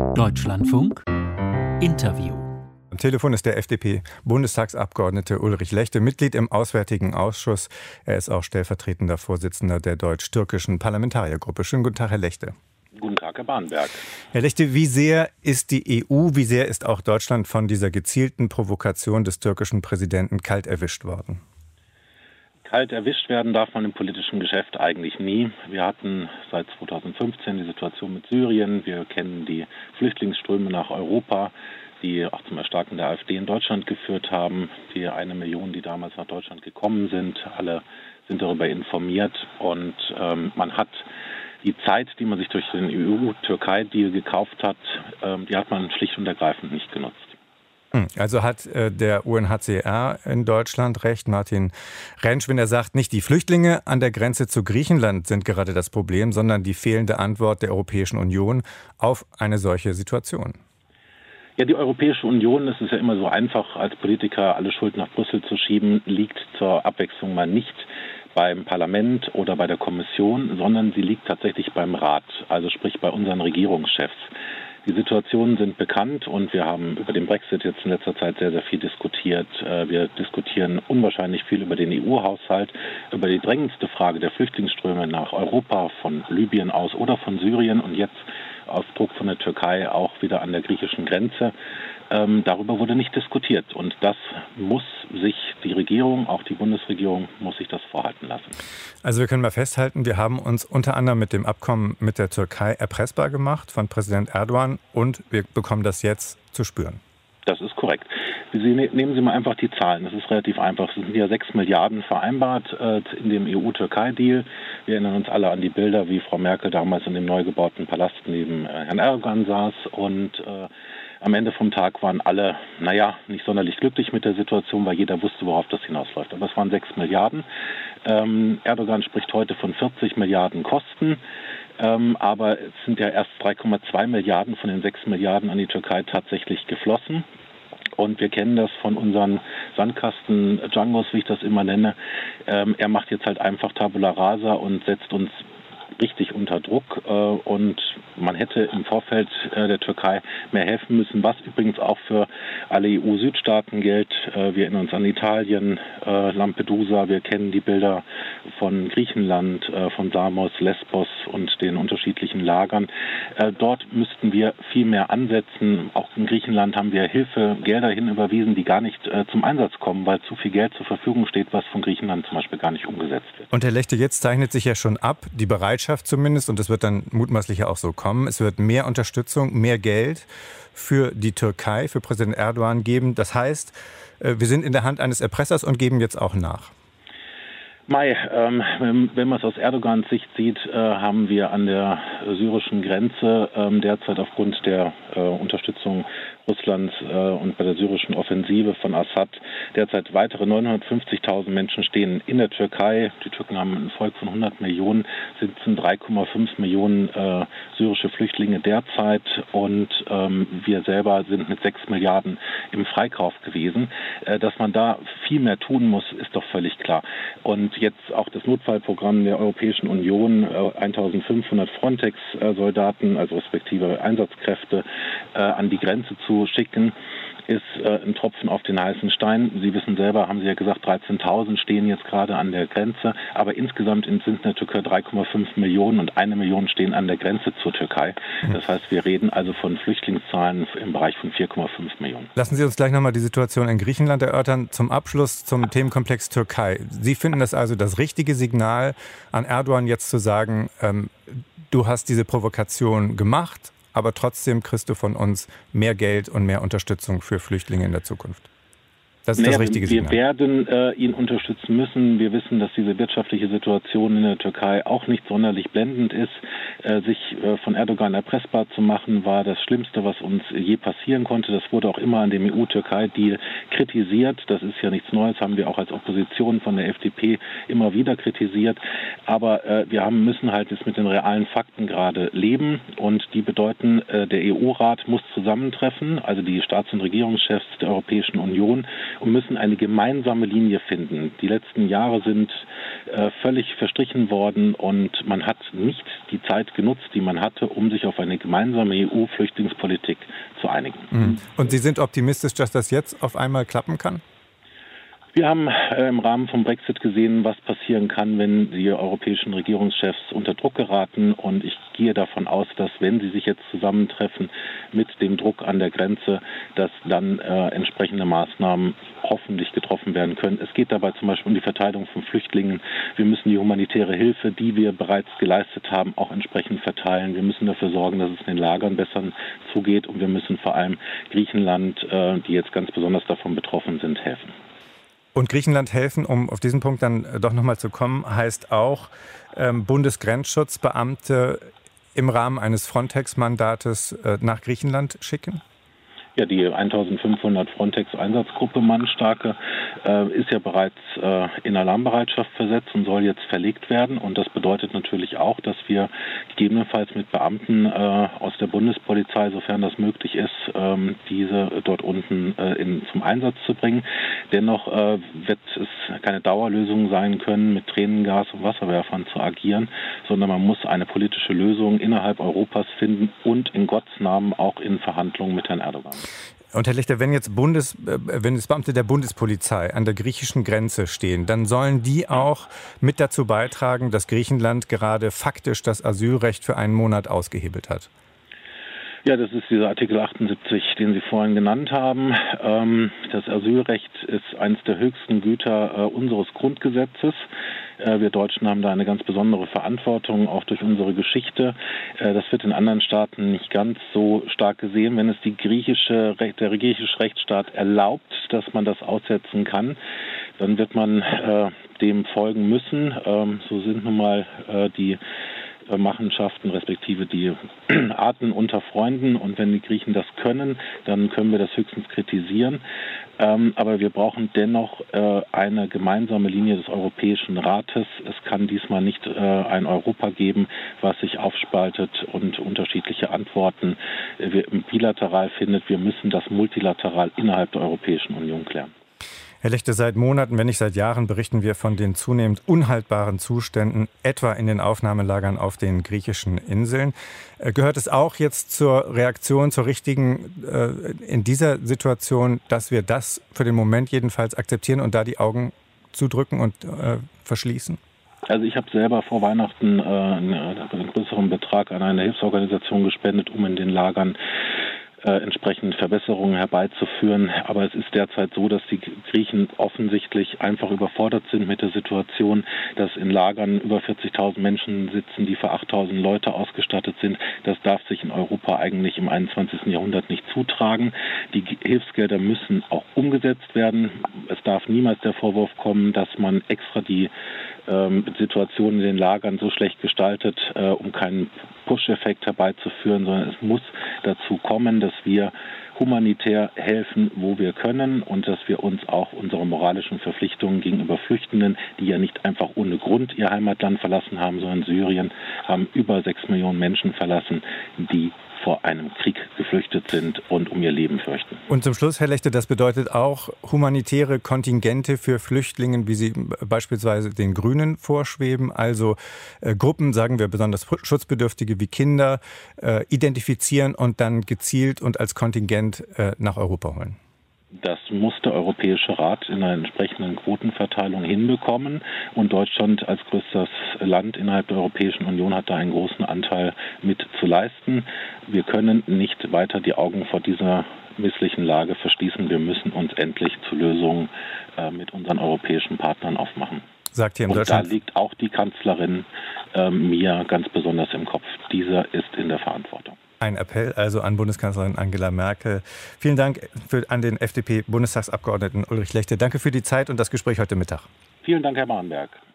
Deutschlandfunk Interview. Am Telefon ist der FDP-Bundestagsabgeordnete Ulrich Lechte, Mitglied im Auswärtigen Ausschuss. Er ist auch stellvertretender Vorsitzender der deutsch-türkischen Parlamentariergruppe. Schönen guten Tag, Herr Lechte. Guten Tag, Herr Bahnberg. Herr Lechte, wie sehr ist die EU, wie sehr ist auch Deutschland von dieser gezielten Provokation des türkischen Präsidenten kalt erwischt worden? Kalt erwischt werden darf man im politischen Geschäft eigentlich nie. Wir hatten seit 2015 die Situation mit Syrien. Wir kennen die Flüchtlingsströme nach Europa, die auch zum Erstarken der AfD in Deutschland geführt haben. Die 1 Million, die damals nach Deutschland gekommen sind, alle sind darüber informiert. Und man hat die Zeit, die man sich durch den EU-Türkei-Deal gekauft hat, die hat man schlicht und ergreifend nicht genutzt. Also hat der UNHCR in Deutschland recht, Martin Rentsch, wenn er sagt, nicht die Flüchtlinge an der Grenze zu Griechenland sind gerade das Problem, sondern die fehlende Antwort der Europäischen Union auf eine solche Situation? Ja, die Europäische Union, es ist ja immer so einfach, als Politiker alle Schuld nach Brüssel zu schieben, liegt zur Abwechslung mal nicht beim Parlament oder bei der Kommission, sondern sie liegt tatsächlich beim Rat, also sprich bei unseren Regierungschefs. Die Situationen sind bekannt und wir haben über den Brexit jetzt in letzter Zeit sehr, sehr viel diskutiert. Wir diskutieren unwahrscheinlich viel über den EU-Haushalt, über die drängendste Frage der Flüchtlingsströme nach Europa, von Libyen aus oder von Syrien und jetzt auf Druck von der Türkei auch wieder an der griechischen Grenze. Darüber wurde nicht diskutiert und das muss sich die Regierung, auch die Bundesregierung, muss sich das vorhalten lassen. Also wir können mal festhalten, wir haben uns unter anderem mit dem Abkommen mit der Türkei erpressbar gemacht von Präsident Erdogan und wir bekommen das jetzt zu spüren. Das ist korrekt. Nehmen Sie mal einfach die Zahlen. Das ist relativ einfach. Es sind ja 6 Milliarden vereinbart in dem EU-Türkei-Deal. Wir erinnern uns alle an die Bilder, wie Frau Merkel damals in dem neu gebauten Palast neben Herrn Erdogan saß. Und am Ende vom Tag waren alle, nicht sonderlich glücklich mit der Situation, weil jeder wusste, worauf das hinausläuft. Aber es waren 6 Milliarden. Erdogan spricht heute von 40 Milliarden Kosten. Aber es sind ja erst 3,2 Milliarden von den 6 Milliarden an die Türkei tatsächlich geflossen. Und wir kennen das von unseren Sandkasten-Djangos, wie ich das immer nenne. Er macht jetzt halt einfach Tabula Rasa und setzt uns richtig unter Druck. Und man hätte im Vorfeld der Türkei mehr helfen müssen, was übrigens auch für alle EU-Südstaaten gilt. Wir erinnern uns an Italien, Lampedusa, wir kennen die Bilder von Griechenland, von Samos, Lesbos und den unterschiedlichen Lagern. Dort müssten wir viel mehr ansetzen. Auch in Griechenland haben wir Hilfegelder hinüberwiesen, die gar nicht zum Einsatz kommen, weil zu viel Geld zur Verfügung steht, was von Griechenland zum Beispiel gar nicht umgesetzt wird. Und Herr Lechte, jetzt zeichnet sich ja schon ab, die Bereitschaft zumindest, und das wird dann mutmaßlich ja auch so kommen, es wird mehr Unterstützung, mehr Geld für die Türkei, für Präsident Erdogan geben. Das heißt, wir sind in der Hand eines Erpressers und geben jetzt auch nach. Wenn man es aus Erdogans Sicht sieht, haben wir an der syrischen Grenze derzeit aufgrund der Unterstützung Russlands und bei der syrischen Offensive von Assad derzeit weitere 950.000 Menschen stehen in der Türkei. Die Türken haben ein Volk von 100 Millionen, sitzen 3,5 Millionen syrische Flüchtlinge derzeit und wir selber sind mit 6 Milliarden im Freikauf gewesen. Dass man da viel mehr tun muss, ist doch völlig klar. Und jetzt auch das Notfallprogramm der Europäischen Union, 1.500 Frontex-Soldaten, also respektive Einsatzkräfte, an die Grenze zu schicken, ist ein Tropfen auf den heißen Stein. Sie wissen selber, haben Sie ja gesagt, 13.000 stehen jetzt gerade an der Grenze, aber insgesamt sind in der Türkei 3,5 Millionen und 1 Million stehen an der Grenze zur Türkei. Das heißt, wir reden also von Flüchtlingszahlen im Bereich von 4,5 Millionen. Lassen Sie uns gleich nochmal die Situation in Griechenland erörtern. Zum Abschluss zum Themenkomplex Türkei. Sie finden das also das richtige Signal an Erdogan jetzt zu sagen, du hast diese Provokation gemacht, aber trotzdem kriegst du von uns mehr Geld und mehr Unterstützung für Flüchtlinge in der Zukunft. Das ist das richtige Signal. Wir werden ihn unterstützen müssen. Wir wissen, dass diese wirtschaftliche Situation in der Türkei auch nicht sonderlich blendend ist. Sich von Erdogan erpressbar zu machen, war das Schlimmste, was uns je passieren konnte. Das wurde auch immer an dem EU-Türkei-Deal kritisiert. Das ist ja nichts Neues, haben wir auch als Opposition von der FDP immer wieder kritisiert. Aber wir müssen halt jetzt mit den realen Fakten gerade leben. Und die bedeuten, der EU-Rat muss zusammentreffen, also die Staats- und Regierungschefs der Europäischen Union und müssen eine gemeinsame Linie finden. Die letzten Jahre sind völlig verstrichen worden und man hat nicht die Zeit genutzt, die man hatte, um sich auf eine gemeinsame EU-Flüchtlingspolitik zu einigen. Und Sie sind optimistisch, dass das jetzt auf einmal klappen kann? Wir haben im Rahmen vom Brexit gesehen, was passieren kann, wenn die europäischen Regierungschefs unter Druck geraten. Und ich gehe davon aus, dass wenn sie sich jetzt zusammentreffen mit dem Druck an der Grenze, dass dann entsprechende Maßnahmen hoffentlich getroffen werden können. Es geht dabei zum Beispiel um die Verteilung von Flüchtlingen. Wir müssen die humanitäre Hilfe, die wir bereits geleistet haben, auch entsprechend verteilen. Wir müssen dafür sorgen, dass es in den Lagern besser zugeht. Und wir müssen vor allem Griechenland, die jetzt ganz besonders davon betroffen sind, helfen. Und Griechenland helfen, um auf diesen Punkt dann doch nochmal zu kommen, heißt auch Bundesgrenzschutzbeamte im Rahmen eines Frontex-Mandates nach Griechenland schicken? Ja, die 1500 Frontex-Einsatzgruppe Mannstarke ist ja bereits in Alarmbereitschaft versetzt und soll jetzt verlegt werden. Und das bedeutet natürlich auch, dass wir gegebenenfalls mit Beamten aus der Bundespolizei, sofern das möglich ist, diese dort unten zum Einsatz zu bringen. Dennoch wird es keine Dauerlösung sein können, mit Tränengas und Wasserwerfern zu agieren, sondern man muss eine politische Lösung innerhalb Europas finden und in Gottes Namen auch in Verhandlungen mit Herrn Erdogan. Und Herr Lechter, wenn jetzt Beamte der Bundespolizei an der griechischen Grenze stehen, dann sollen die auch mit dazu beitragen, dass Griechenland gerade faktisch das Asylrecht für einen Monat ausgehebelt hat. Ja, das ist dieser Artikel 78, den Sie vorhin genannt haben. Das Asylrecht ist eines der höchsten Güter unseres Grundgesetzes. Wir Deutschen haben da eine ganz besondere Verantwortung, auch durch unsere Geschichte. Das wird in anderen Staaten nicht ganz so stark gesehen. Wenn es der griechische Rechtsstaat erlaubt, dass man das aussetzen kann, dann wird man dem folgen müssen. So sind nun mal die Machenschaften respektive die Arten unter Freunden. Und wenn die Griechen das können, dann können wir das höchstens kritisieren. Aber wir brauchen dennoch eine gemeinsame Linie des Europäischen Rates. Es kann diesmal nicht ein Europa geben, was sich aufspaltet und unterschiedliche Antworten bilateral findet. Wir müssen das multilateral innerhalb der Europäischen Union klären. Herr Lechter, seit Monaten, wenn nicht seit Jahren, berichten wir von den zunehmend unhaltbaren Zuständen, etwa in den Aufnahmelagern auf den griechischen Inseln. Gehört es auch jetzt zur Reaktion, zur richtigen in dieser Situation, dass wir das für den Moment jedenfalls akzeptieren und da die Augen zudrücken und verschließen? Also ich habe selber vor Weihnachten einen größeren Betrag an eine Hilfsorganisation gespendet, um in den Lagern entsprechend Verbesserungen herbeizuführen. Aber es ist derzeit so, dass die Griechen offensichtlich einfach überfordert sind mit der Situation, dass in Lagern über 40.000 Menschen sitzen, die für 8.000 Leute ausgestattet sind. Das darf sich in Europa eigentlich im 21. Jahrhundert nicht zutragen. Die Hilfsgelder müssen auch umgesetzt werden. Es darf niemals der Vorwurf kommen, dass man extra die Situation in den Lagern so schlecht gestaltet, um keinen Push-Effekt herbeizuführen, sondern es muss dazu kommen, dass wir humanitär helfen, wo wir können und dass wir uns auch unsere moralischen Verpflichtungen gegenüber Flüchtenden, die ja nicht einfach ohne Grund ihr Heimatland verlassen haben, sondern Syrien haben über 6 Millionen Menschen verlassen, die vor einem Krieg geflüchtet sind und um ihr Leben fürchten. Und zum Schluss, Herr Lechter, das bedeutet auch humanitäre Kontingente für Flüchtlinge, wie sie beispielsweise den Grünen vorschweben, also Gruppen, sagen wir besonders Schutzbedürftige wie Kinder, identifizieren und dann gezielt und als Kontingent nach Europa holen. Das muss der Europäische Rat in einer entsprechenden Quotenverteilung hinbekommen. Und Deutschland als größtes Land innerhalb der Europäischen Union hat da einen großen Anteil mit zu leisten. Wir können nicht weiter die Augen vor dieser misslichen Lage verschließen. Wir müssen uns endlich zu Lösungen mit unseren europäischen Partnern aufmachen. Sagt hier in Und Deutschland. da liegt auch die Kanzlerin mir ganz besonders im Kopf. Dieser ist in der Verantwortung. Ein Appell also an Bundeskanzlerin Angela Merkel. Vielen Dank an den FDP-Bundestagsabgeordneten Ulrich Lechter. Danke für die Zeit und das Gespräch heute Mittag. Vielen Dank, Herr Mahnberg.